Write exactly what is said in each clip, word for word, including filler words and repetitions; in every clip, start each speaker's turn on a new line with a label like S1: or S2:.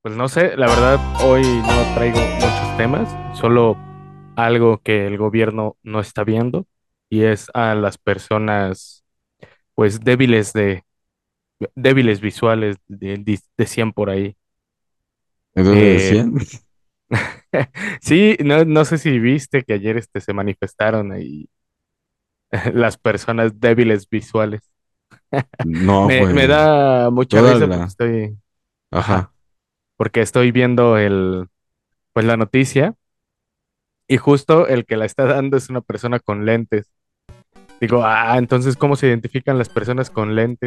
S1: Pues no sé, la verdad hoy no traigo muchos temas, solo algo que el gobierno no está viendo y es a las personas pues débiles de débiles visuales, de, de- decían por ahí.
S2: Entonces
S1: Eh,
S2: decían,
S1: sí, no, no sé si viste que ayer este, se manifestaron ahí las personas débiles visuales.
S2: no,
S1: Me, me
S2: güey,
S1: da mucha
S2: toda
S1: risa porque
S2: la,
S1: estoy, ajá,
S2: ajá,
S1: porque estoy viendo el, pues la noticia y justo el que la está dando es una persona con lentes. Digo, ah, entonces, ¿cómo se identifican las personas con lentes?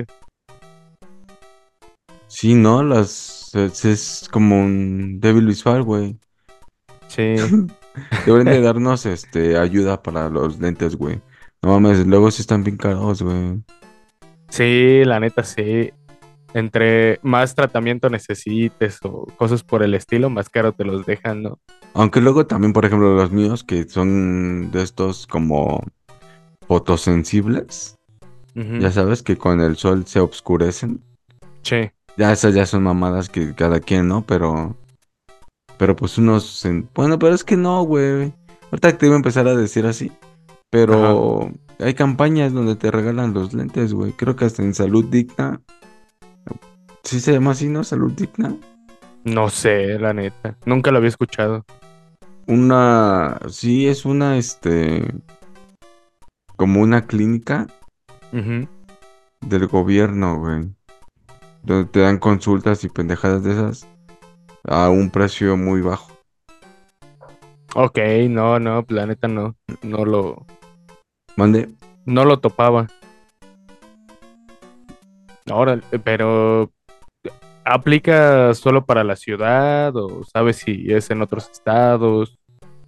S2: sí, ¿no? Las, es, es como un débil visual, güey.
S1: Sí,
S2: Deberían de darnos, este, ayuda para los lentes, güey. No mames, luego sí están bien caros, güey.
S1: sí, la neta, sí. Entre más tratamiento necesites o cosas por el estilo, más caro te los dejan, ¿no?
S2: Aunque luego también, por ejemplo, los míos, que son de estos como fotosensibles,
S1: Ujú.
S2: ya sabes que con el sol se obscurecen.
S1: Sí,
S2: Ya esas ya son mamadas que cada quien, ¿no? Pero... Pero pues unos... en- Bueno, pero es que no, güey. Ahorita te iba a empezar a decir así.
S1: ajá.
S2: Pero hay campañas donde te regalan los lentes, güey. Creo que hasta en Salud Digna. Sí se llama así, ¿no? Salud Digna.
S1: No sé, la neta. Nunca lo había escuchado.
S2: Una... Sí, es una, este... Como una clínica
S1: Ujú.
S2: del gobierno, güey. Donde te dan consultas y pendejadas de esas a un precio muy bajo.
S1: Ok, no, no, la neta no. No lo,
S2: Mande.
S1: no lo topaba. Ahora, pero ¿aplica solo para la ciudad o sabes si es en otros estados?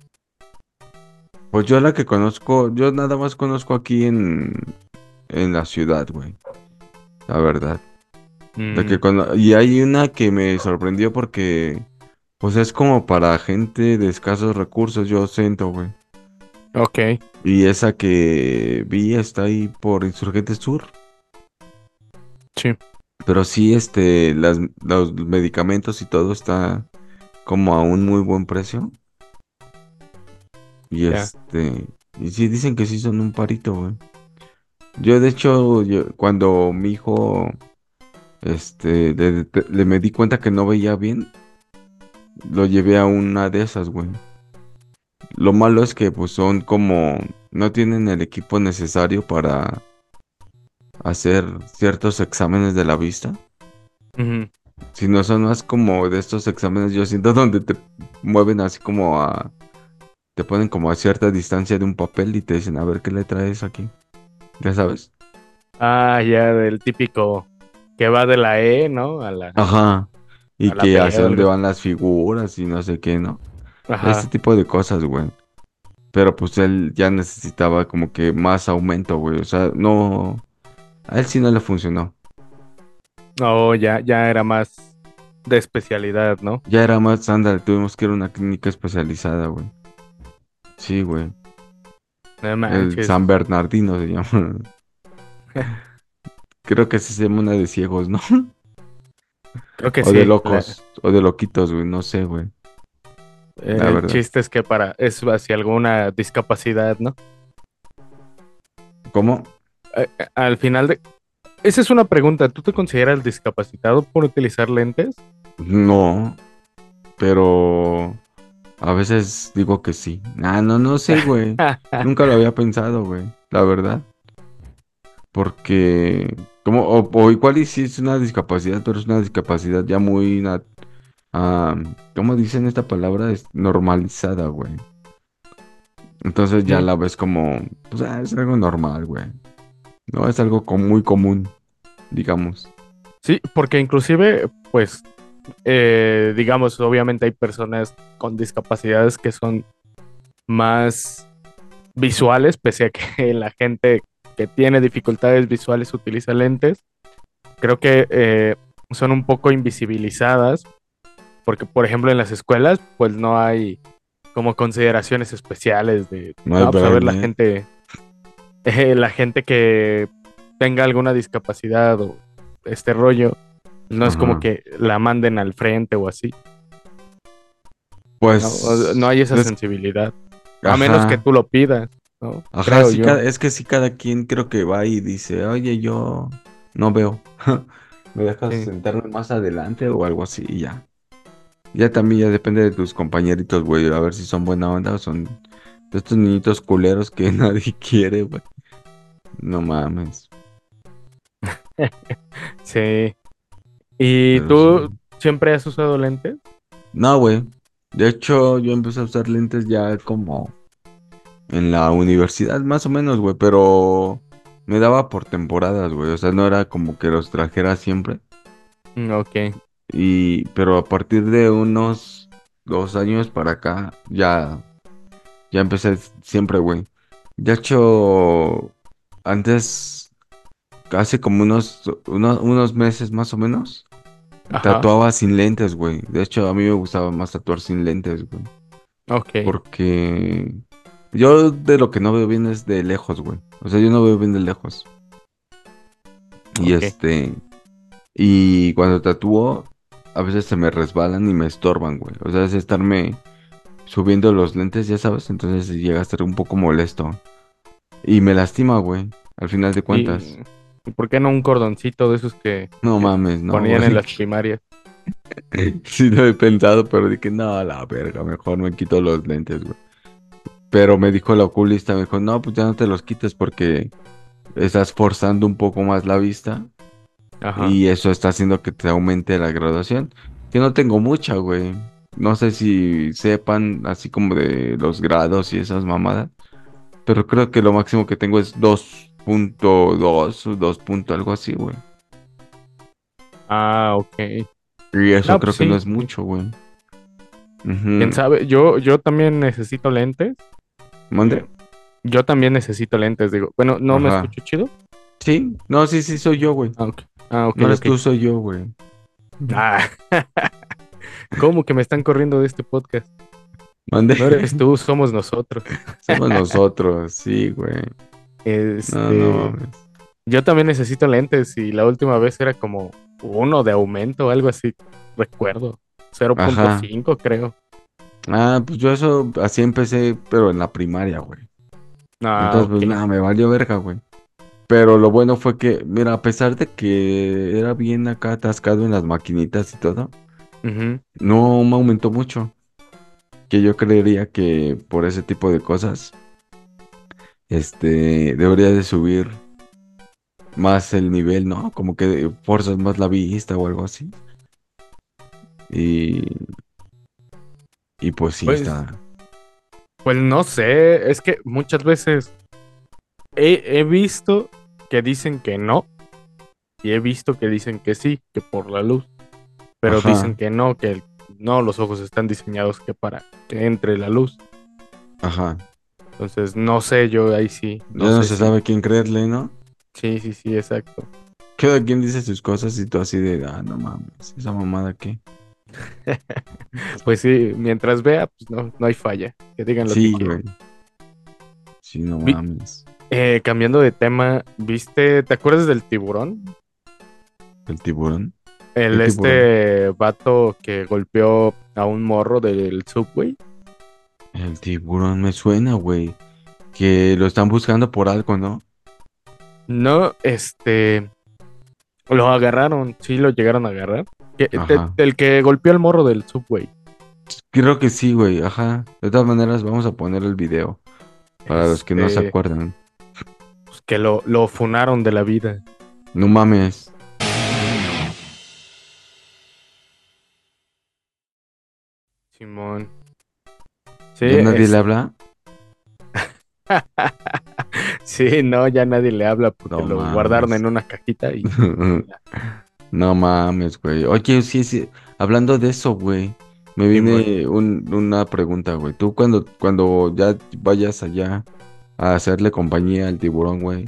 S2: Pues yo la que conozco, yo nada más conozco aquí en, en la ciudad, güey. La verdad. De que
S1: Mm,
S2: cuando, y hay una que me sorprendió porque, pues es como para gente de escasos recursos, yo siento, güey.
S1: ok,
S2: Y esa que vi está ahí por Insurgente Sur.
S1: sí,
S2: Pero sí, este, las, los medicamentos y todo está como a un muy buen precio. Y
S1: ya.
S2: este, y sí dicen que sí son un parito, güey. Yo, de hecho, yo- cuando mi hijo, este, le, le me di cuenta que no veía bien, lo llevé a una de esas, güey. Lo malo es que pues son como, no tienen el equipo necesario para hacer ciertos exámenes de la vista,
S1: Ujú.
S2: sino son más como de estos exámenes, yo siento, donde te mueven así como a, te ponen como a cierta distancia de un papel y te dicen, a ver qué le traes aquí, ya sabes.
S1: Ah, ya, del típico que va de la E, ¿no? A la,
S2: Ajá. Y
S1: a la
S2: que
S1: B
S2: hacia
S1: o
S2: dónde
S1: algo así.
S2: van las figuras y no sé qué, ¿no? Este
S1: Ajá.
S2: tipo de cosas, güey. Pero pues él ya necesitaba como que más aumento, güey. O sea, no, a él sí no le funcionó.
S1: No, ya, ya era más de especialidad, ¿no?
S2: Ya era más estándar, tuvimos que ir a una clínica especializada, güey. Sí, güey.
S1: No
S2: El
S1: manches.
S2: San Bernardino se llama. Creo que se llama una de ciegos, ¿no?
S1: Creo que
S2: O de
S1: sí. La-
S2: locos, o de loquitos, güey. No sé, güey. La
S1: el
S2: verdad.
S1: chiste es que para, es hacia alguna discapacidad, ¿no?
S2: ¿Cómo?
S1: Eh, eh, al final de... Esa es una pregunta. ¿Tú te consideras discapacitado por utilizar lentes?
S2: No, pero a veces digo que sí. Ah, no, no sé, güey. Nunca lo había pensado, güey. La verdad. Porque, como, o, o igual y sí es una discapacidad, pero es una discapacidad ya muy, na- ah, ¿cómo dicen esta palabra? Es normalizada, güey. Entonces ya
S1: Ujú.
S2: la ves como, pues ah, es algo normal, güey. No es algo co- muy común, digamos.
S1: Sí, porque inclusive, pues, eh, digamos, obviamente hay personas con discapacidades que son más visuales, pese a que la gente que tiene dificultades visuales utiliza lentes. Creo que eh, son un poco invisibilizadas, porque, por ejemplo, en las escuelas, pues no hay como consideraciones especiales de,
S2: No hay
S1: no, pues a ver, la
S2: braille.
S1: gente, eh, la gente que tenga alguna discapacidad o este rollo, No es como
S2: Ajá.
S1: que la manden al frente o así. No, O- no
S2: Pues,
S1: hay esa
S2: es,
S1: sensibilidad. A menos que
S2: ajá,
S1: tú lo pidas, ¿no?
S2: ajá,
S1: Creo
S2: sí,
S1: yo.
S2: cada, es que sí, cada quien creo que va y dice, oye, yo no veo. ¿Me dejas
S1: Sí.
S2: sentarme más adelante o algo así? Y ya. Ya también ya depende de tus compañeritos, güey, a ver si son buena onda o son de estos niñitos culeros que nadie quiere, güey. No mames.
S1: Sí. ¿Y
S2: Pero sí.
S1: tú siempre has usado lentes?
S2: No, güey. De hecho, yo empecé a usar lentes ya como en la universidad, más o menos, güey, pero me daba por temporadas, güey. O sea, no era como que los trajera siempre.
S1: Mm, ok.
S2: Y, pero a partir de unos dos años para acá, ya, ya empecé siempre, güey. De hecho, antes, hace como unos, unos, unos meses más o menos,
S1: Ajá.
S2: tatuaba sin lentes, güey. De hecho, a mí me gustaba más tatuar sin lentes, güey.
S1: Ok.
S2: Porque yo de lo que no veo bien es de lejos, güey. O sea, yo no veo bien de lejos. Y
S1: Ok.
S2: este, y cuando tatúo, a veces se me resbalan y me estorban, güey. O sea, es estarme subiendo los lentes, ya sabes, entonces sí llega a ser un poco molesto. Y me lastima, güey, al final de
S1: ¿Y
S2: cuentas.
S1: y por qué no un cordoncito de esos que,
S2: No
S1: que
S2: mames, no,
S1: ponían en
S2: güey.
S1: las primarias?
S2: Sí lo he pensado, pero dije, no, a la verga, mejor me quito los lentes, güey. Pero me dijo la oculista, me dijo, no, pues ya no te los quites porque estás forzando un poco más la vista
S1: Ajá.
S2: y eso está haciendo que te aumente la graduación. Yo no tengo mucha, güey. No sé si sepan así como de los grados y esas mamadas, pero creo que lo máximo que tengo es dos punto dos o dos punto algo así, güey.
S1: Ah, ok.
S2: Y eso
S1: No, pues
S2: creo que no
S1: sí.
S2: es
S1: Sí.
S2: mucho, güey.
S1: ¿Quién
S2: Ujú.
S1: sabe? Yo, yo también necesito lentes.
S2: ¿Mande?
S1: Eh, yo también necesito lentes, digo. Bueno, ¿no me
S2: Ajá.
S1: escucho chido?
S2: Sí, no, sí, sí, soy yo, güey.
S1: Ah, ok. Ah, ok,
S2: No eres
S1: ok.
S2: tú, soy yo, güey.
S1: Ah, ¿cómo que me están corriendo de este podcast?
S2: ¿Mande?
S1: No eres tú, somos nosotros.
S2: Somos nosotros, sí, güey. No, no
S1: Este,
S2: mames.
S1: yo también necesito lentes y la última vez era como uno de aumento o algo así, recuerdo. cero punto
S2: Ajá.
S1: cinco creo.
S2: Ah, pues yo eso así empecé, pero en la primaria, güey.
S1: Ah,
S2: Entonces, pues
S1: ok.
S2: nada, me valió verga, güey. Pero lo bueno fue que, mira, a pesar de que era bien acá atascado en las maquinitas y todo,
S1: Ujú.
S2: no me aumentó mucho. Que yo creería que por ese tipo de cosas, este, debería de subir más el nivel, ¿no? Como que forzas más la vista o algo así. Y, y pues sí,
S1: Pues,
S2: está.
S1: pues no sé, es que muchas veces he, he visto que dicen que no y he visto que dicen que sí, que por la luz, pero dicen
S2: Ajá,
S1: que no, que el- no, los ojos están diseñados que para que entre la luz.
S2: ajá.
S1: Entonces, no sé, yo ahí sí, no
S2: Ya no
S1: sé
S2: se
S1: si.
S2: sabe quién creerle, ¿no?
S1: Sí, sí, sí, exacto.
S2: Cada quien dice sus cosas y tú así de, ah, no mames, esa mamada qué.
S1: Pues sí, mientras vea, pues no, no hay falla. Que digan lo que
S2: Sí,
S1: quieran.
S2: güey. Sí, no
S1: Vi-
S2: mames.
S1: eh, cambiando de tema, ¿viste? ¿Te acuerdas del tiburón?
S2: ¿El tiburón? ¿Qué
S1: El
S2: tiburón?
S1: este vato que golpeó a un morro del Subway.
S2: El tiburón me suena, güey. Que lo están buscando por algo, ¿no?
S1: No, este, lo agarraron, sí lo llegaron a agarrar. Que- te-
S2: Ajá.
S1: el que golpeó al morro del Subway.
S2: Creo que sí, güey. Ajá. De todas maneras, vamos a poner el video. Para los que no se
S1: Este,
S2: acuerdan.
S1: pues que lo, lo funaron de la vida.
S2: No mames.
S1: Simón. Sí,
S2: ¿Ya nadie le
S1: es.
S2: habla?
S1: Sí, no, ya nadie le habla porque
S2: No
S1: lo guardaron
S2: mames.
S1: en una cajita y ya.
S2: No mames, güey. Oye, sí, sí. Hablando de eso, güey. Me
S1: Simón.
S2: viene un- una pregunta, güey. Tú cuando, cuando ya vayas allá a hacerle compañía al tiburón, güey.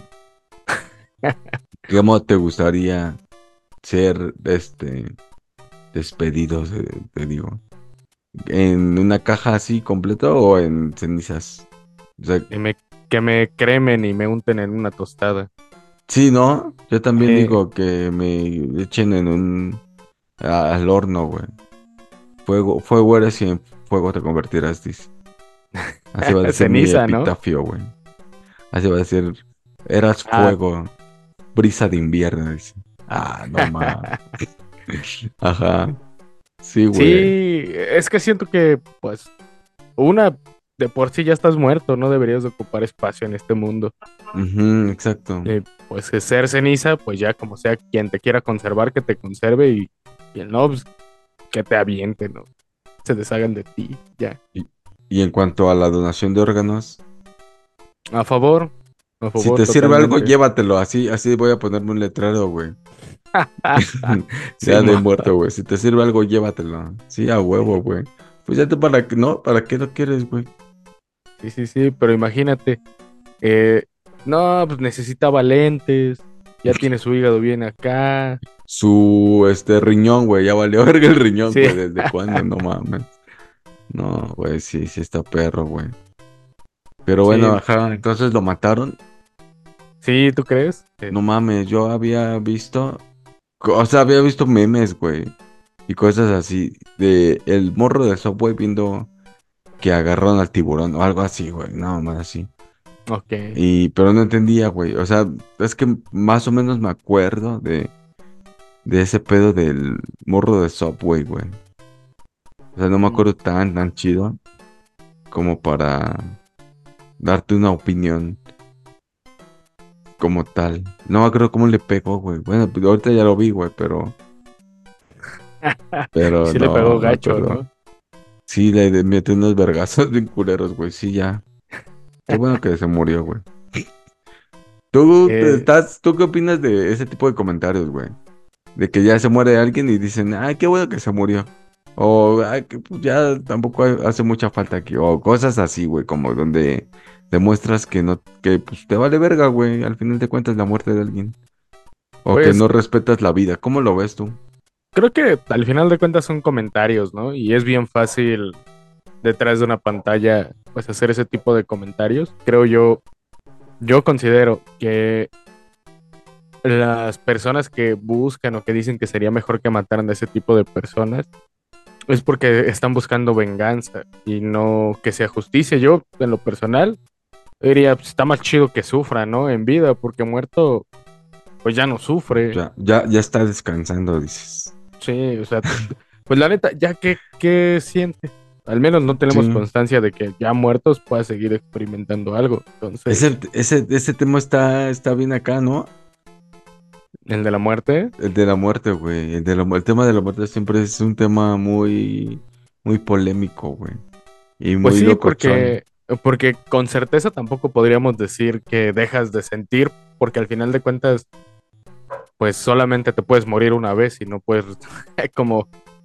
S2: ¿Cómo te gustaría ser, este, despedido, se- te digo? ¿En una caja así completa o en cenizas? O sea,
S1: Y me, que me cremen y me unten en una tostada.
S2: sí, ¿no? Yo también
S1: Eh,
S2: digo que me echen en un... a- al horno, güey. Fuego, fuego eres y en fuego te convertirás, dice. Así va a decir mi
S1: Ceniza, ¿no?
S2: epitafio, güey. Así va a decir, eras
S1: Ah,
S2: fuego, brisa de invierno, dice. Ah, no más. Ajá. Sí, güey.
S1: sí, es que siento que, pues, una, de por sí ya estás muerto, no deberías de ocupar espacio en este mundo.
S2: Ujú, exacto.
S1: Eh, pues que ser ceniza, pues ya como sea quien te quiera conservar, que te conserve y, y el no, pues, que te aviente, ¿no? Se deshagan de ti, ya.
S2: Y, y en cuanto a la donación de órganos,
S1: A favor, a
S2: si
S1: favor,
S2: te sirve algo,
S1: totalmente.
S2: llévatelo. Así, así voy a ponerme un letrero, güey.
S1: Sí,
S2: Ya de
S1: mo-
S2: muerto, güey. Si te sirve algo, llévatelo. Sí, a huevo, güey. Pues ya te para qué, ¿no? ¿Para qué lo quieres, güey?
S1: sí, sí, sí, pero imagínate, eh, no, pues necesitaba lentes, ya tiene su hígado bien acá,
S2: Su, este, riñón, güey. Ya valió verga el riñón,
S1: sí,
S2: güey. ¿Desde cuándo? No mames. No, güey, sí, sí está perro, güey. Pero bueno,
S1: sí,
S2: ajá, entonces lo mataron.
S1: sí, ¿tú crees? Eh,
S2: No mames, yo había visto, o sea, había visto memes, güey, y cosas así, de el morro de Subway viendo que agarraron al tiburón o algo así, güey, no más así.
S1: ok.
S2: Y, pero no entendía, güey, o sea, es que más o menos me acuerdo de, de ese pedo del morro de Subway, güey. O sea, no me
S1: Mm.
S2: acuerdo tan, tan chido como para darte una opinión como tal. No me acuerdo cómo le pegó, güey. Bueno, pues ahorita ya lo vi, güey, pero,
S1: Y
S2: pero
S1: sí le pegó
S2: no me
S1: gacho,
S2: acuerdo.
S1: ¿no?
S2: Sí, le metió unos vergazos bien culeros, güey. Sí, ya. Qué bueno que se murió, güey. ¿Tú te
S1: Eh,
S2: estás, tú qué opinas de ese tipo de comentarios, güey? De que ya se muere alguien y dicen, ay, qué bueno que se murió. O, ay, que pues, ya tampoco ha- hace mucha falta aquí. O cosas así, güey, como donde demuestras que no, que pues te vale verga, güey. Al final de cuentas la muerte de alguien. O que
S1: pues
S2: no respetas la vida. ¿Cómo lo ves tú?
S1: creo que al final de cuentas son comentarios, ¿no? Y es bien fácil detrás de una pantalla, pues hacer ese tipo de comentarios. Creo yo, yo considero que las personas que buscan o que dicen que sería mejor que mataran a ese tipo de personas es porque están buscando venganza y no que sea justicia. Yo, en lo personal, diría, pues, está más chido que sufra, ¿no? En vida, porque muerto, pues ya no sufre.
S2: Ya, ya, ya está descansando, dices.
S1: Sí, o sea, pues la neta, ya que, ¿qué siente? Al menos no tenemos
S2: Sí.
S1: constancia de que ya muertos pueda seguir experimentando algo. Entonces,
S2: Ese, ese, ese tema está, está bien acá, ¿no?
S1: el de la muerte,
S2: El de la muerte, güey. El, de la mu- el tema de la muerte siempre es un tema muy, muy polémico, güey. Y
S1: pues
S2: muy
S1: sí,
S2: locochón.
S1: porque, porque con certeza tampoco podríamos decir que dejas de sentir, porque al final de cuentas, pues solamente te puedes morir una vez y no puedes como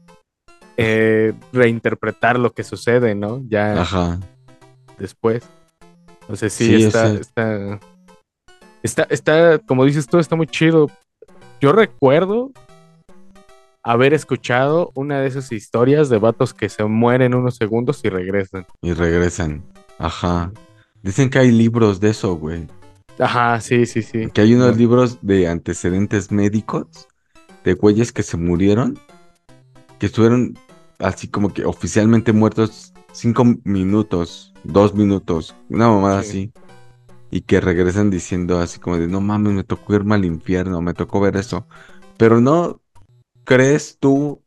S1: eh, reinterpretar lo que sucede, ¿no? Ya
S2: Ajá.
S1: después. Entonces sí,
S2: Sí,
S1: está,
S2: ese.
S1: está, está, está, como dices tú, está muy chido. Yo recuerdo haber escuchado una de esas historias de vatos que se mueren unos segundos y regresan.
S2: Y regresan. Ajá. Dicen que hay libros de eso, güey.
S1: Ajá, sí, sí, sí.
S2: Que hay unos
S1: No,
S2: libros de antecedentes médicos de güeyes que se murieron, que estuvieron así como que oficialmente muertos cinco minutos, dos minutos, una mamada
S1: sí.
S2: así. Y que regresan diciendo así como de, no mames, me tocó irme al infierno, me tocó ver eso. Pero no crees tú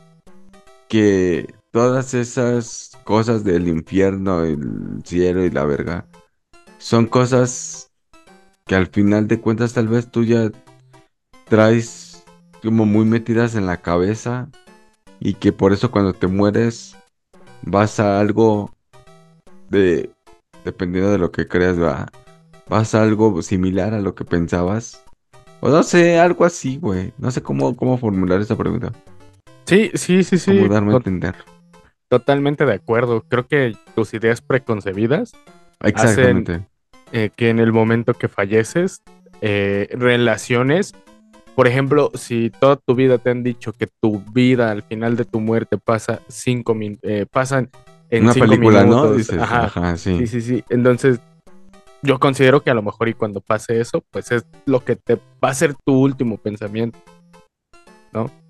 S2: que todas esas cosas del infierno, el cielo y la verga, son cosas que al final de cuentas tal vez tú ya traes como muy metidas en la cabeza y que por eso cuando te mueres vas a algo de, dependiendo de lo que creas, va, vas a algo similar a lo que pensabas? O no sé, algo así, güey. No sé cómo, cómo formular esa pregunta.
S1: Sí, sí, sí,
S2: Cómo
S1: sí.
S2: darme a
S1: to-
S2: entender.
S1: totalmente de acuerdo. Creo que tus ideas preconcebidas hacen
S2: Exactamente.
S1: eh, que en el momento que falleces, eh, relaciones, por ejemplo, si toda tu vida te han dicho que tu vida al final de tu muerte pasa cinco min- eh, pasan en
S2: Una
S1: cinco
S2: película, ¿no?
S1: minutos,
S2: Dices,
S1: ajá,
S2: ajá,
S1: sí,
S2: sí.
S1: sí, sí. Entonces, yo considero que a lo mejor y cuando pase eso, pues es lo que te va a ser tu último pensamiento, ¿no?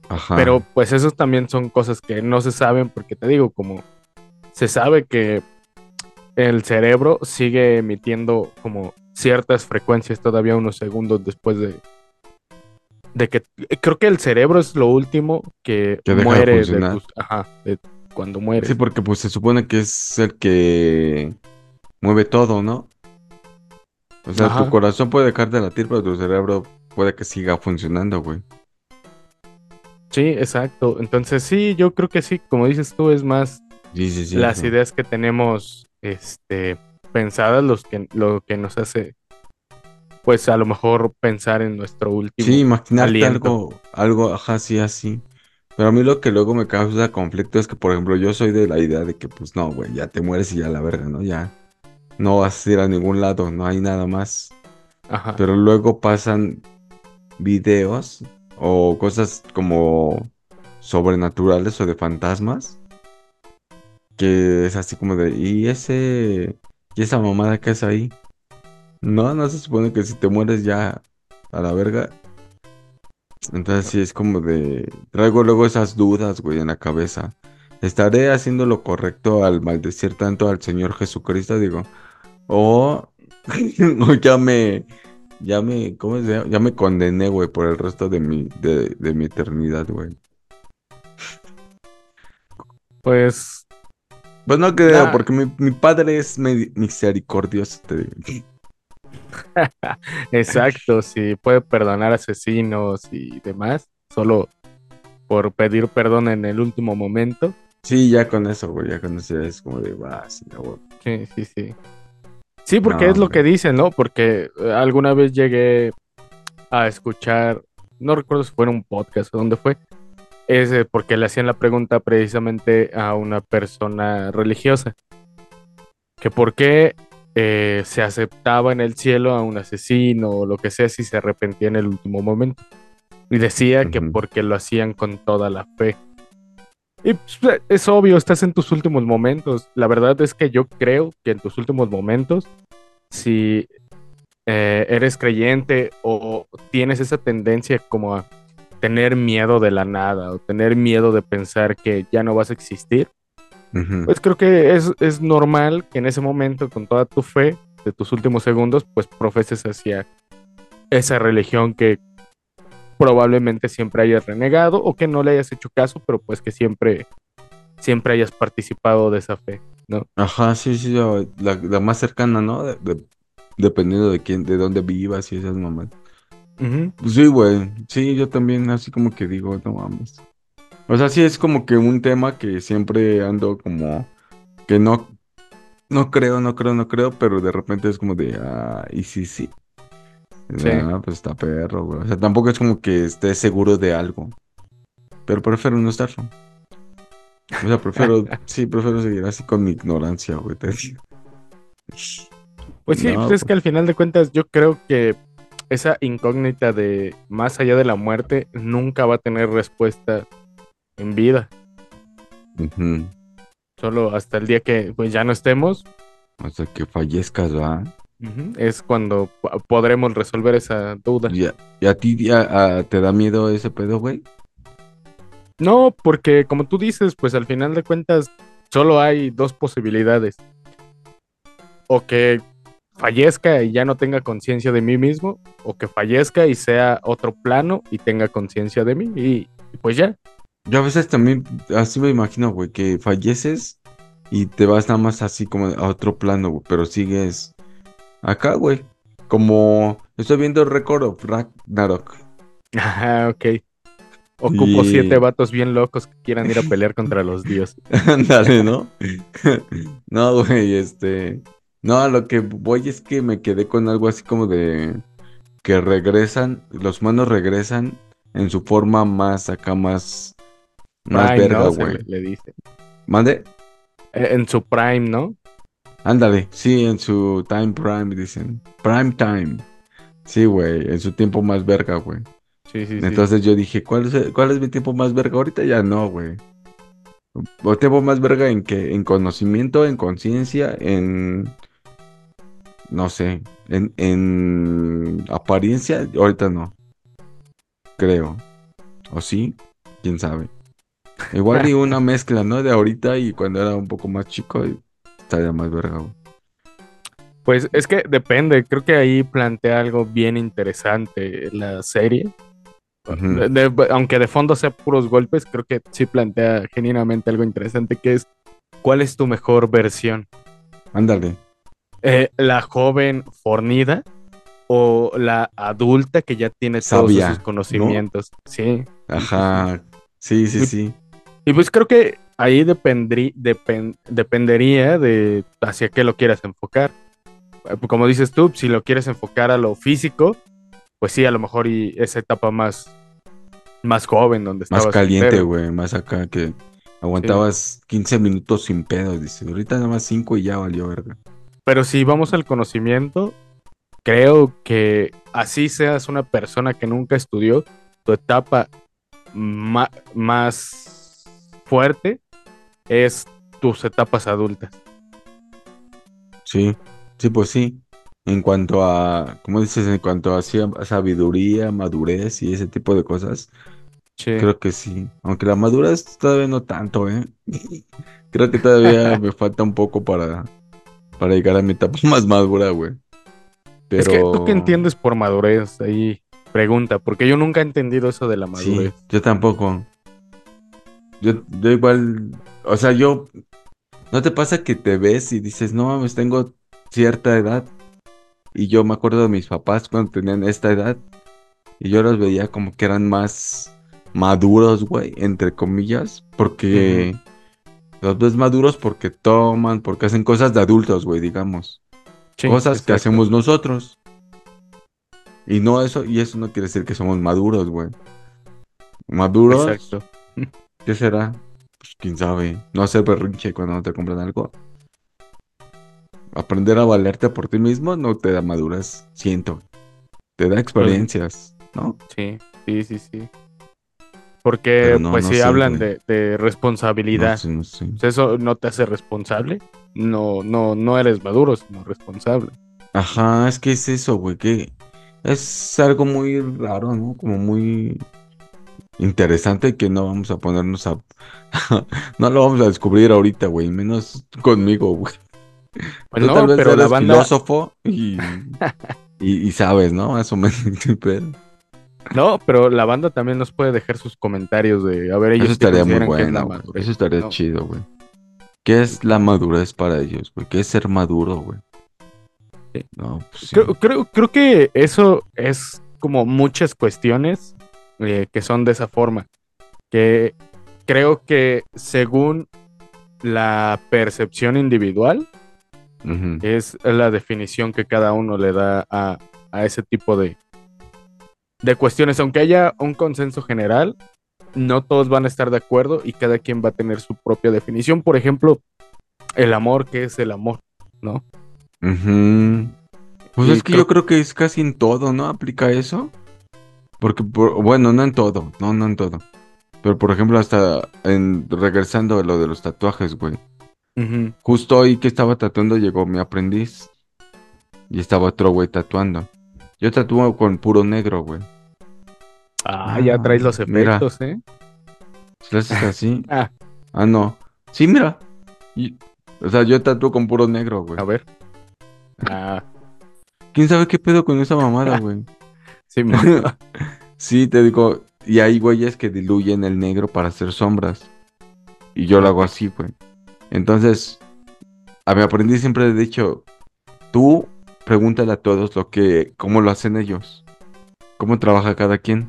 S2: Ajá.
S1: Pero pues esos también son cosas que no se saben porque te digo, como se sabe que el cerebro sigue emitiendo como ciertas frecuencias todavía unos segundos después de, de que creo que el cerebro es lo último que
S2: Que deja de
S1: muere de
S2: funcionar.
S1: tus, ajá, de cuando
S2: Sí,
S1: mueres.
S2: porque pues se supone que es el que mueve todo, ¿no? O sea, tu
S1: Ajá,
S2: corazón puede dejar de latir, pero tu cerebro puede que siga funcionando, güey.
S1: sí, exacto. Entonces sí, yo creo que sí, como dices tú, es más
S2: Sí, sí, sí,
S1: las
S2: eso.
S1: ideas que tenemos, este, pensadas, los que, lo que nos hace, pues a lo mejor pensar en nuestro
S2: Sí,
S1: último
S2: imaginarte
S1: aliento.
S2: algo, algo, ajá, sí, así. Pero a mí lo que luego me causa conflicto es que, por ejemplo, yo soy de la idea de que, pues no, güey, ya te mueres y ya la verga, ¿no? Ya no vas a ir a ningún lado, no hay nada más.
S1: Ajá.
S2: Pero luego pasan videos o cosas como sobrenaturales o de fantasmas, que es así como de, ¿y ese, y esa mamada que es ahí? No, no se supone que si te mueres ya a la verga. Entonces sí es como de, traigo luego esas dudas, güey, en la cabeza. ¿Estaré haciendo lo correcto al maldecir tanto al Señor Jesucristo? Digo, o, o ya me, ya me, ¿cómo se llama? Ya me condené, güey, por el resto de mi, de, de mi eternidad, güey.
S1: Pues,
S2: Pues no creo,
S1: nada,
S2: porque mi, mi padre es medi- misericordioso, te digo.
S1: exacto, si puede perdonar asesinos y demás, solo por pedir perdón en el último momento.
S2: Sí, ya con eso, güey, ya con eso ya es como de, va, sí, ya, güey.
S1: Sí, sí, sí. Sí, porque
S2: No,
S1: es lo que
S2: hombre.
S1: dicen, ¿no? Porque eh, alguna vez llegué a escuchar, no recuerdo si fue en un podcast o dónde fue, es eh, porque le hacían la pregunta precisamente a una persona religiosa, que por qué eh, se aceptaba en el cielo a un asesino o lo que sea si se arrepentía en el último momento. Y decía que
S2: Ujú,
S1: porque lo hacían con toda la fe. Y pues, es obvio, estás en tus últimos momentos. La verdad es que yo creo que en tus últimos momentos, si eh, eres creyente o tienes esa tendencia como a tener miedo de la nada o tener miedo de pensar que ya no vas a existir,
S2: ujú.
S1: pues creo que es, es normal que en ese momento, con toda tu fe de tus últimos segundos, pues profeses hacia esa religión que probablemente siempre hayas renegado o que no le hayas hecho caso, pero pues que siempre, siempre hayas participado de esa fe, ¿no?
S2: Ajá, sí, sí, la, la- la más cercana, ¿no? De- de- dependiendo de quién, de dónde vivas y esas mamás.
S1: Ujú.
S2: Pues sí, güey. Sí, yo también así como que digo, no mames. O sea, sí es como que un tema que siempre ando como que no, no creo, no creo, no creo, pero de repente es como de, ah, y sí, sí.
S1: Sí.
S2: Ah, pues está perro, güey. O sea, tampoco es como que esté seguro de algo, pero prefiero no estarlo. O sea, prefiero, sí, prefiero seguir así con mi ignorancia, güey. Te digo.
S1: Pues sí, pues
S2: No,
S1: es que
S2: pues.
S1: al final de cuentas yo creo que esa incógnita de más allá de la muerte nunca va a tener respuesta en vida.
S2: Ujú.
S1: Solo hasta el día que pues ya no estemos,
S2: Hasta que fallezcas, ¿va?
S1: ujú, es cuando po- podremos resolver esa duda.
S2: ¿Y a, y a ti ya, a- te da miedo ese pedo, güey?
S1: No, porque como tú dices, pues al final de cuentas solo hay dos posibilidades. O que fallezca y ya no tenga conciencia de mí mismo, o que fallezca y sea otro plano y tenga conciencia de mí. Y, y pues ya.
S2: Yo a veces también así me imagino, güey, que falleces y te vas nada más así como a otro plano, güey, pero sigues acá, güey. Como estoy viendo Record of Ragnarok.
S1: Ajá, ok. Ocupo siete
S2: Y
S1: vatos bien locos que quieran ir a pelear contra los dioses.
S2: ándale, ¿no? No, güey, este. No, a lo que voy es que me quedé con algo así como de que regresan, los humanos regresan en su forma más acá, más, más
S1: Prime,
S2: verga,
S1: ¿no? Se le,
S2: güey.
S1: le dice.
S2: ¿Mande?
S1: Eh, En su prime, ¿no?
S2: Ándale, sí, en su time prime, dicen. Prime time. Sí, güey, en su tiempo más verga, güey.
S1: Sí, sí, sí.
S2: Entonces yo dije, ¿cuál es, el- cuál es mi tiempo más verga? Ahorita ya no, güey. ¿O tiempo más verga en qué? En conocimiento, en conciencia, en, no sé, en, en apariencia, ahorita no, creo. ¿O sí? quién sabe. Igual y una mezcla, ¿no? De ahorita y cuando era un poco más chico, y estaría más verga, güey.
S1: Pues es que depende, creo que ahí plantea algo bien interesante la serie.
S2: Ujú,
S1: De- de- aunque de fondo sea puros golpes, creo que sí plantea genuinamente algo interesante que es ¿cuál es tu mejor versión?
S2: ándale,
S1: Eh, ¿la joven fornida o la adulta que ya tiene todos esos
S2: sabía, ¿no?
S1: conocimientos? Sí, sí, sí, sí.
S2: Ajá, sí, sí,
S1: Y,
S2: sí.
S1: y pues creo que ahí dependrí- depen- dependería de hacia qué lo quieras enfocar. Eh, Como dices tú, si lo quieres enfocar a lo físico, pues sí, a lo mejor y esa etapa más, más joven donde
S2: Más
S1: estaba
S2: caliente,
S1: soltero.
S2: güey, más acá que
S1: Sí.
S2: aguantabas quince minutos sin pedos, dice. Ahorita nada más cinco y ya valió verga.
S1: Pero si vamos al conocimiento, creo que así seas una persona que nunca estudió, tu etapa ma- más fuerte es tus etapas adultas.
S2: Sí, sí, pues sí. En cuanto a, ¿cómo dices? En cuanto a, sí, a sabiduría, madurez y ese tipo de cosas,
S1: Sí.
S2: creo que sí. Aunque la madurez todavía no tanto, ¿eh? Creo que todavía me falta un poco para, para llegar a mi etapa más madura, güey.
S1: Es que tú qué
S2: Pero
S1: entiendes por madurez, ahí pregunta, porque yo nunca he entendido eso de la madurez.
S2: sí, yo tampoco. Yo, yo igual, o sea, yo, ¿no te pasa que te ves y dices, no mames, tengo cierta edad? Y yo me acuerdo de mis papás cuando tenían esta edad y yo los veía como que eran más maduros, güey, entre comillas,
S1: Ujú.
S2: porque los ves maduros porque toman, porque hacen cosas de adultos, güey, digamos,
S1: Sí,
S2: cosas que
S1: exacto.
S2: hacemos nosotros. Y no eso, y eso no quiere decir que somos maduros, güey. Maduros,
S1: Exacto.
S2: ¿qué será? Pues quién sabe. No hacer berrinche cuando no te compran algo. Aprender a valerte por ti mismo no te da madurez, siento. Te da
S1: Pues
S2: experiencias, ¿no?
S1: sí, sí, sí, sí.
S2: Pero
S1: Porque
S2: no,
S1: pues
S2: no
S1: si
S2: sé,
S1: hablan
S2: güey.
S1: de, de
S2: No
S1: responsabilidad,
S2: sé, no sé.
S1: pues eso no te hace responsable. No, no, no eres maduro, sino responsable.
S2: Ajá, es que es eso, güey, que es algo muy raro, ¿no? Como muy interesante que no vamos a ponernos a... No lo vamos a descubrir ahorita, güey, menos conmigo, güey.
S1: Pues
S2: Tú tal
S1: no,
S2: vez
S1: pero la
S2: eres
S1: banda,
S2: filósofo y, y, y sabes, ¿no? Más o menos, pero
S1: no, pero la banda también nos puede dejar sus comentarios de a ver
S2: eso
S1: ellos qué
S2: estaría muy
S1: consideran que es la
S2: bueno, güey.
S1: madurez,
S2: Eso estaría
S1: ¿no?
S2: chido, güey. ¿Qué
S1: Sí,
S2: es la
S1: claro.
S2: madurez para ellos, güey? ¿Qué es ser maduro, güey?
S1: Sí.
S2: No, pues sí.
S1: Creo, creo, creo que eso es como muchas cuestiones eh, que son de esa forma, que creo que según la percepción individual
S2: Ujú,
S1: es la definición que cada uno le da a, a ese tipo de, de cuestiones, aunque haya un consenso general, no todos van a estar de acuerdo y cada quien va a tener su propia definición. Por ejemplo, el amor, ¿qué es el amor? ¿No?
S2: ujú. Pues
S1: Y
S2: es que yo
S1: creo,
S2: creo que es casi en todo, ¿no? Aplica eso. Porque, por- bueno, no en todo, no, no en todo. Pero, por ejemplo, hasta en, regresando a lo de los tatuajes, güey.
S1: ujú.
S2: Justo hoy que estaba tatuando llegó mi aprendiz y estaba otro güey tatuando. Yo tatúo con puro negro, güey.
S1: Ah, ya
S2: Ah,
S1: traes los
S2: mira,
S1: efectos, ¿eh?
S2: si lo haces así.
S1: Ah,
S2: Ah, no. Sí, mira. Y- o sea, yo tatúo con puro negro, güey.
S1: a ver. Ah,
S2: ¿Quién sabe qué pedo con esa mamada, güey?
S1: sí, mo-
S2: Sí, te digo. Y hay güeyes que diluyen el negro para hacer sombras. Y yo lo hago
S1: ok.
S2: así, güey. Entonces, a mi aprendiz siempre le he dicho, tú pregúntale a todos lo que, cómo lo hacen ellos, cómo trabaja cada quien.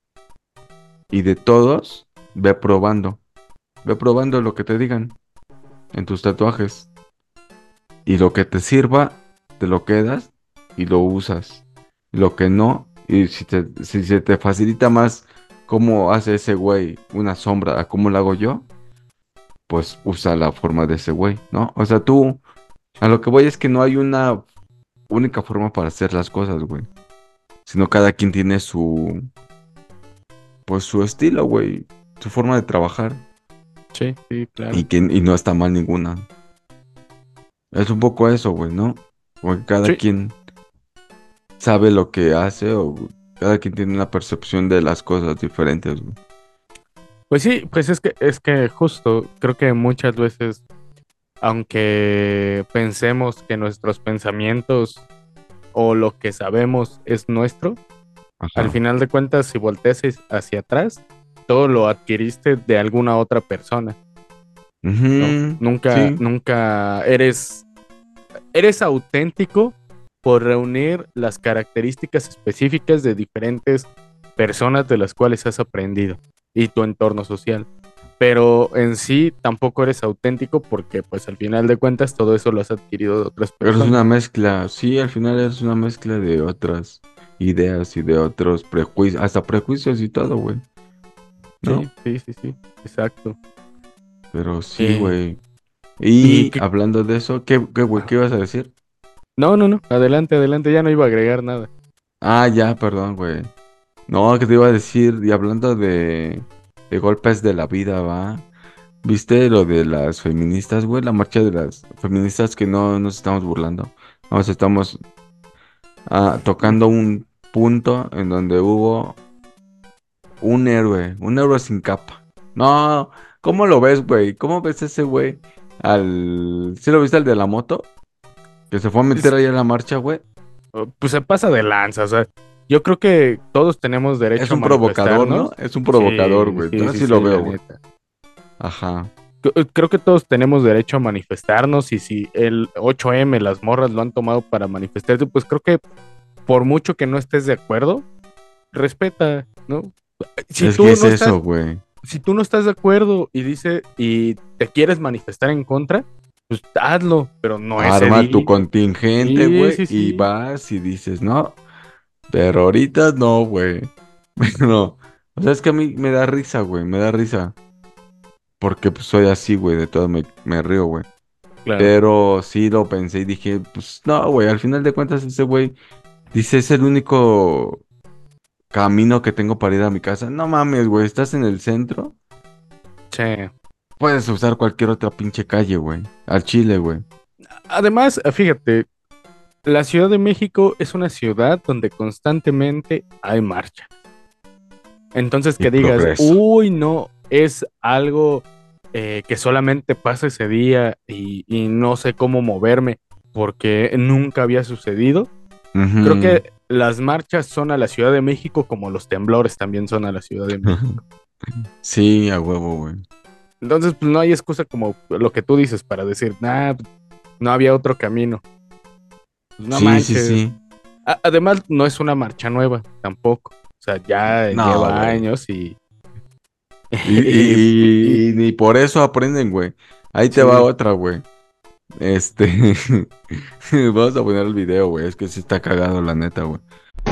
S2: Y de todos, ve probando. Ve probando lo que te digan en tus tatuajes. Y lo que te sirva, te lo quedas y lo usas. Lo que no, y si te, si se te facilita más cómo hace ese güey una sombra a cómo la hago yo, pues usa la forma de ese güey, ¿no? O sea, tú, a lo que voy es que no hay una única forma para hacer las cosas, güey. Sino cada quien tiene su, pues su estilo, güey. Su forma de trabajar.
S1: Sí, sí, claro.
S2: Y que y no está mal ninguna. Es un poco eso, güey, ¿no? Porque cada
S1: Sí,
S2: quien sabe lo que hace o cada quien tiene una percepción de las cosas diferentes, güey.
S1: Pues sí, pues es que, es que justo, creo que muchas veces, aunque pensemos que nuestros pensamientos o lo que sabemos es nuestro, al
S2: Ajá.
S1: final de cuentas, si volteas hacia atrás, todo lo adquiriste de alguna otra persona, ¿no?
S2: Ujú,
S1: Nunca,
S2: sí,
S1: nunca eres, eres auténtico por reunir las características específicas de diferentes personas de las cuales has aprendido y tu entorno social. Pero en sí tampoco eres auténtico porque pues al final de cuentas todo eso lo has adquirido de otras
S2: eres
S1: personas.
S2: una mezcla, sí, al final eres una mezcla de otras ideas y de otros prejuicios, hasta prejuicios y todo, güey, ¿no?
S1: Sí, sí, sí, sí, exacto.
S2: Pero sí,
S1: Eh,
S2: güey.
S1: y
S2: Y
S1: que...
S2: hablando de eso, ¿qué, qué, güey, qué ibas a decir?
S1: No, no, no, adelante, adelante, ya no iba a agregar nada.
S2: Ah, ya, perdón, güey. No, que te iba a decir, y hablando de, de golpes de la vida, ¿va? ¿Viste lo de las feministas, güey? La marcha de las feministas que no nos estamos burlando. Nos estamos ah, tocando un punto en donde hubo un héroe, un héroe sin capa. No, ¿cómo lo ves, güey? ¿Cómo ves ese güey al... ¿Sí lo viste al de la moto? Que se fue a meter
S1: Es-
S2: ahí a la marcha, güey.
S1: pues se pasa de lanza, o sea, yo creo que todos tenemos
S2: Es
S1: derecho a
S2: un provocador, ¿no?
S1: manifestarnos.
S2: Es un provocador,
S1: Sí,
S2: güey. Yo
S1: sí, sí,
S2: así lo
S1: sí,
S2: veo,
S1: la
S2: güey.
S1: neta.
S2: Ajá.
S1: C- Creo que todos tenemos derecho a manifestarnos y si el ocho eme, las morras lo han tomado para manifestarse, pues creo que por mucho que no estés de acuerdo, respeta, ¿no? Si
S2: Es que
S1: tú
S2: es
S1: no estás,
S2: eso, güey.
S1: si tú no estás de acuerdo y dice y te quieres manifestar en contra, pues hazlo, pero no ese
S2: Arma tu
S1: día.
S2: contingente,
S1: Sí,
S2: güey,
S1: sí,
S2: y
S1: sí,
S2: vas y dices, no, pero ahorita no, güey. No. O sea, es que a mí me da risa, güey, me da risa. Porque pues soy así, güey, de todo me, me río, güey.
S1: claro.
S2: Pero sí lo pensé y dije, pues no, güey, al final de cuentas ese güey dice, es el único camino que tengo para ir a mi casa. No mames, güey, estás en el centro.
S1: Sí.
S2: Puedes usar cualquier otra pinche calle, güey. Al Chile, güey.
S1: Además, fíjate, la Ciudad de México es una ciudad donde constantemente hay marcha. Entonces
S2: Y
S1: que digas,
S2: progreso.
S1: uy, no, es algo eh, que solamente pasa ese día y, y no sé cómo moverme porque nunca había sucedido. Creo
S2: Ujú.
S1: que las marchas son a la Ciudad de México como los temblores también son a la Ciudad de México.
S2: Sí, a huevo, güey.
S1: Entonces, pues no hay excusa como lo que tú dices para decir, nah, no había otro camino. Pues no
S2: Sí, sí,
S1: manches.
S2: sí.
S1: A- además, no es una marcha nueva tampoco. O sea, ya
S2: No,
S1: lleva
S2: güey.
S1: años y,
S2: Y,
S1: y, y-
S2: y, y ni por eso aprenden, güey. Ahí te va
S1: sí.
S2: otra, güey. Este. Vamos a poner el video, güey. Es que sí está cagado, la neta, güey.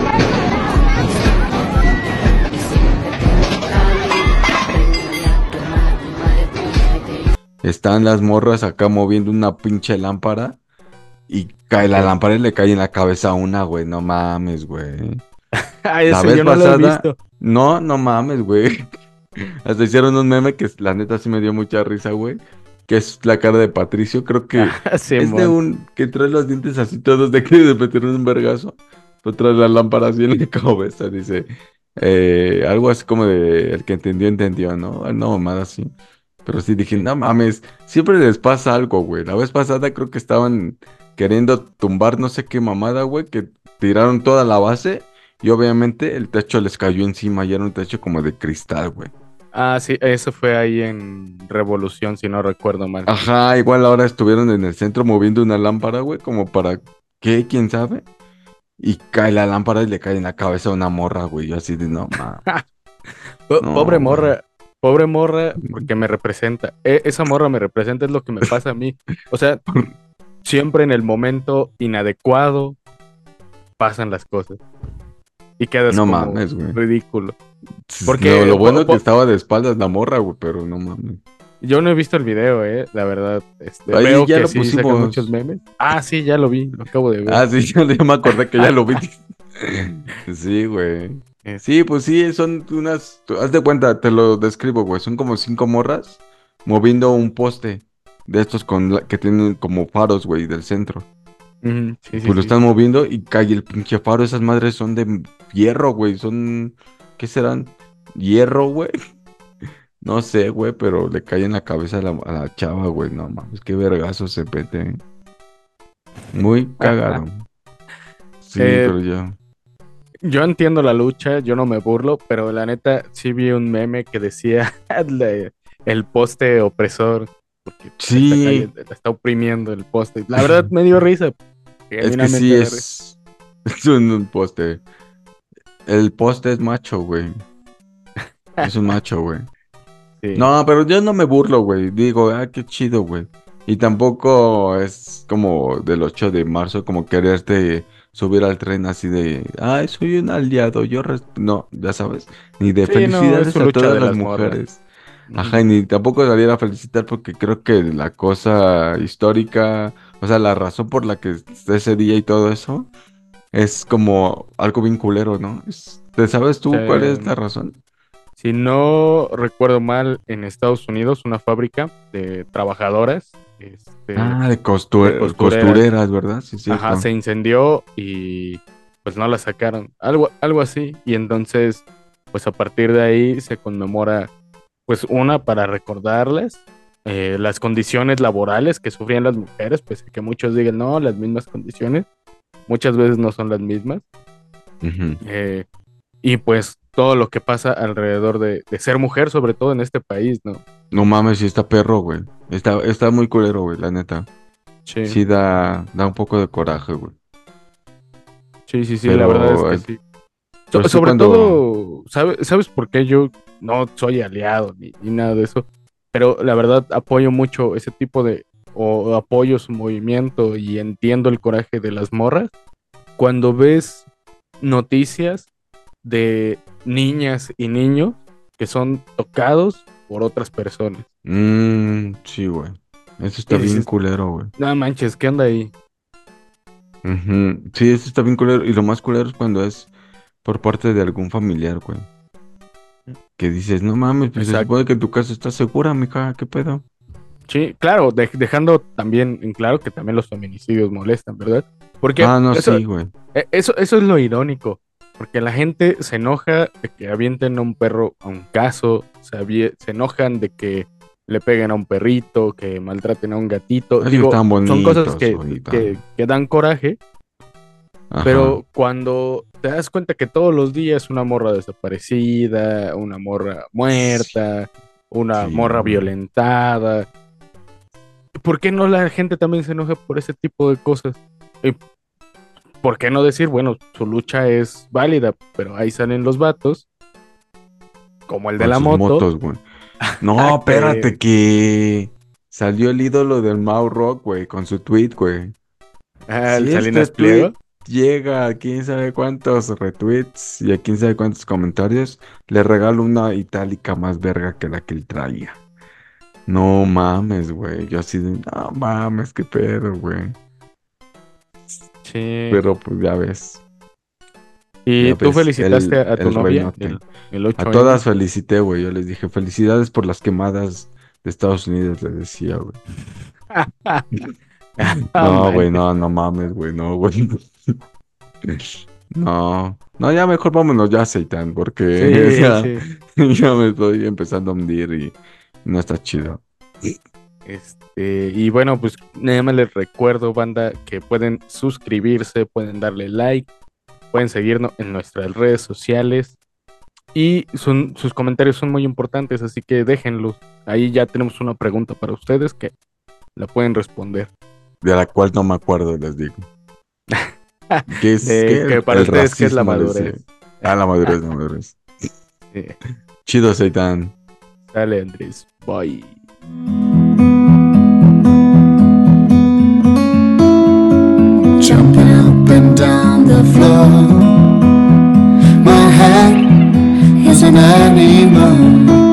S2: Están las morras acá moviendo una pinche lámpara. Y cae la
S1: Ok.
S2: lámpara y le cae en la cabeza a una, güey. No mames, güey.
S1: Ah,
S2: La
S1: ese
S2: vez
S1: yo no lo he
S2: pasada.
S1: visto.
S2: No, no mames, güey. Hasta hicieron un meme que la neta sí me dio mucha risa, güey. Que es la cara de Patricio. Creo que
S1: Ah,
S2: es de
S1: Simón.
S2: un... Que trae los dientes así todos de que de meter un vergazo. Pero trae la lámpara así en la cabeza. Dice... eh, algo así como de... El que entendió, entendió, ¿no? No, mamada así. Pero sí dije,
S1: Sí.
S2: no mames. Siempre les pasa algo, güey. La vez pasada creo que estaban queriendo tumbar no sé qué mamada, güey. Que tiraron toda la base. Y obviamente el techo les cayó encima. Y era un techo como de cristal, güey.
S1: Ah, sí, eso fue ahí en Revolución, si no recuerdo mal.
S2: Ajá, igual ahora estuvieron en el centro moviendo una lámpara, güey, como para qué, quién sabe. Y cae la lámpara y le cae en la cabeza a una morra, güey. Yo así de no mames.
S1: Po- Pobre
S2: No, güey.
S1: morra, pobre morra, porque me representa. E- esa morra me representa, es lo que me pasa a mí. O sea, siempre en el momento inadecuado pasan las cosas y quedas
S2: No
S1: como
S2: mames, güey.
S1: ridículo.
S2: Lo,
S1: Porque
S2: lo
S1: po-
S2: bueno que
S1: po-
S2: estaba de espaldas la morra, güey, pero no mames.
S1: yo no he visto el video, eh, la verdad. Este,
S2: Ahí
S1: veo
S2: ya
S1: que
S2: lo
S1: sí sacan muchos
S2: pusimos.
S1: memes. Ah, sí, ya lo vi, lo acabo de ver.
S2: Ah, sí, ya, ya me acordé que ya lo vi. Sí, güey.
S1: Es-
S2: Sí, pues sí, son unas. tú- Haz de cuenta, te lo describo, güey. Son como cinco morras moviendo un poste de estos con la- que tienen como faros, güey, del centro.
S1: Ujú, sí, sí,
S2: Pues lo
S1: sí.
S2: están moviendo y cae el pinche faro. Esas madres son de hierro, güey. Son. ¿Qué serán? Hierro, güey. No sé, güey, pero le cae en la cabeza a la, a la chava, güey. No mames, qué vergazo se pete. Muy cagado. Sí,
S1: Eh,
S2: pero ya.
S1: yo entiendo la lucha, yo no me burlo, pero la neta sí vi un meme que decía la- el poste opresor, porque le está,
S2: Sí,
S1: cayendo- le está oprimiendo el poste. La verdad me dio risa,
S2: es que sí
S1: genuinamente me dio risa.
S2: es. Es un, un poste. El poste es macho, güey. Es un macho, güey.
S1: Sí,
S2: No, pero yo no me burlo, güey. Digo, ah, qué chido, güey. Y tampoco es como del ocho de marzo, como quererte subir al tren así de, ay, soy un aliado, yo... res-". No, ya sabes. Ni de
S1: sí, no, es su
S2: felicidades a
S1: lucha
S2: todas
S1: de
S2: las
S1: las morras.
S2: mujeres.
S1: Ujú.
S2: Ajá, y ni tampoco salir a felicitar porque creo que la cosa histórica, o sea, la razón por la que está ese día y todo eso, es como algo bien culero, ¿no? Es- ¿te sabes
S1: O
S2: tú cuál es
S1: sea,
S2: la razón?
S1: si no recuerdo mal, en Estados Unidos, una fábrica de trabajadoras, este,
S2: Ah, de
S1: de
S2: costu-
S1: costureras,
S2: costureras, ¿verdad? Sí, es
S1: ajá,
S2: cierto.
S1: se incendió y pues no la sacaron, algo, algo así. Y entonces, pues a partir de ahí se conmemora, pues una para recordarles eh, las condiciones laborales que sufrían las mujeres, pues que muchos digan, no, las mismas condiciones, muchas veces no son las mismas.
S2: Ujú.
S1: Eh, y pues todo lo que pasa alrededor de, de ser mujer, sobre todo en este país, ¿no?
S2: No mames, sí está perro, güey. Está, está muy culero, güey, la neta.
S1: Sí,
S2: Sí da, da un poco de coraje, güey.
S1: sí, sí, sí, la verdad es
S2: Pero,
S1: que
S2: eh,
S1: sí. So-
S2: pero sí
S1: sobre
S2: cuando...
S1: todo, ¿sabe- ¿sabes por qué yo no soy aliado ni, ni nada de eso? Pero la verdad apoyo mucho ese tipo de, o apoyo su movimiento y entiendo el coraje de las morras. Cuando ves noticias de niñas y niños que son tocados por otras personas.
S2: Mmm, sí, güey. Eso
S1: Y
S2: está bien
S1: dices,
S2: culero, güey.
S1: no manches, ¿qué onda ahí?
S2: Ujú. Sí, eso está bien culero. Y lo más culero es cuando es por parte de algún familiar, güey. Que dices, no mames, pues se
S1: Exacto.
S2: supone que tu casa está segura, mija, ¿qué pedo?
S1: Sí, claro, de- dejando también en claro que también los feminicidios molestan, ¿verdad? Porque
S2: Ah, no,
S1: eso,
S2: sí, güey.
S1: e- eso, eso es lo irónico, porque la gente se enoja de que avienten a un perro a un caso, se, avie- se enojan de que le peguen a un perrito, que maltraten a un gatito.
S2: Así
S1: Digo,
S2: están
S1: son cosas
S2: bonitos,
S1: que,
S2: ahorita.
S1: que, que dan coraje,
S2: Ajá.
S1: pero cuando te das cuenta que todos los días una morra desaparecida, una morra muerta, una
S2: Sí,
S1: morra
S2: güey.
S1: violentada, ¿por qué no la gente también se enoja por ese tipo de cosas? ¿Y por qué no decir, bueno, su lucha es válida, pero ahí salen los vatos, como el de
S2: Con
S1: la
S2: sus
S1: moto,
S2: motos, güey.
S1: a
S2: No,
S1: que
S2: espérate que salió el ídolo del Mau Rock, güey, con su tweet, güey.
S1: ah, el
S2: Si este
S1: Salinas
S2: tweet
S1: Pliego,
S2: llega a quién sabe cuántos retweets y a quién sabe cuántos comentarios, le regalo una itálica más verga que la que él traía. No mames, güey. Yo así de, no mames, qué pedo, güey.
S1: sí.
S2: Pero pues ya ves,
S1: Y
S2: ya
S1: tú
S2: ves,
S1: felicitaste
S2: el,
S1: a, a tu
S2: el
S1: novia
S2: reinote.
S1: el, el
S2: A
S1: ocho eme.
S2: todas felicité, güey. Yo les dije, felicidades por las quemadas de Estados Unidos, les decía, güey.
S1: Ah,
S2: No, güey,
S1: manches.
S2: no, no mames, güey, no, güey. No, no, ya mejor vámonos ya, Seitan, porque
S1: Sí,
S2: ya,
S1: sí.
S2: ya me estoy empezando a hundir y no está chido.
S1: Este, y bueno, pues nada más les recuerdo, banda, que pueden suscribirse, pueden darle like, pueden seguirnos en nuestras redes sociales. Y son, sus comentarios son muy importantes, así que déjenlos. Ahí ya tenemos una pregunta para ustedes que la pueden responder.
S2: De la cual no me acuerdo, les digo. ¿Qué es
S1: De
S2: qué?
S1: que
S2: El,
S1: para
S2: el
S1: ustedes, ¿qué es la
S2: racismo, les decía.
S1: madurez?
S2: Ah, la madurez, la madurez.
S1: Sí.
S2: Chido, Seitan.
S1: Dale, Andrés. Bye.
S3: Jumping up and down the floor. My head is an animal.